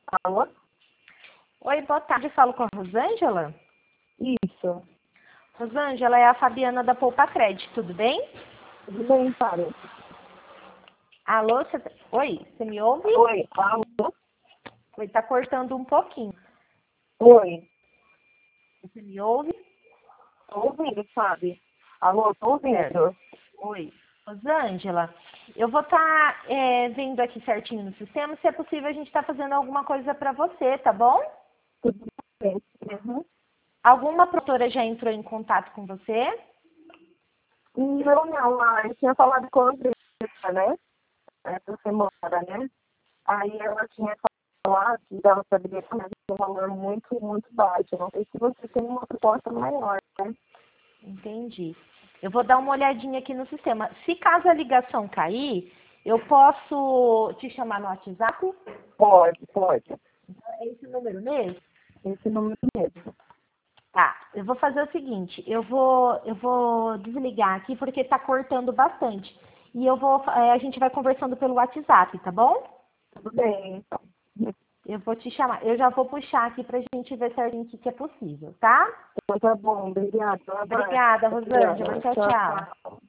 Alô? Oi, boa tarde. Falo com a Rosângela. Isso. Rosângela, é a Fabiana da Poupa Crédito, tudo bem? Tudo bem, Fábio? Alô? Oi, você me ouve? Oi, alô? Oi, tá cortando um pouquinho. Oi. Você me ouve? Tô ouvindo, Fábio. Alô, tô ouvindo. Oi. Rosângela, eu vou estar vendo aqui certinho no sistema. Se é possível, a gente tá fazendo alguma coisa para você, tá bom? Tudo bem. Uhum. Alguma produtora já entrou em contato com você? Não, eu tinha falado com a Andressa, né? Essa semana, né? Aí ela tinha falado que ela saberia que mas um valor muito, muito baixo. Não sei se você tem uma proposta maior, né? Entendi. Eu vou dar uma olhadinha aqui no sistema. Se caso a ligação cair, eu posso te chamar no WhatsApp? Pode, pode. É esse número mesmo? Esse número mesmo. Tá, eu vou fazer o seguinte, eu vou desligar aqui porque tá cortando bastante. E a gente vai conversando pelo WhatsApp, tá bom? Tudo bem, então. Eu vou te chamar, eu já vou puxar aqui pra gente ver certinho o que é possível, tá? Então tá bom, obrigada. Obrigada, Rosângela. Tchau, Tchau, tchau. tchau.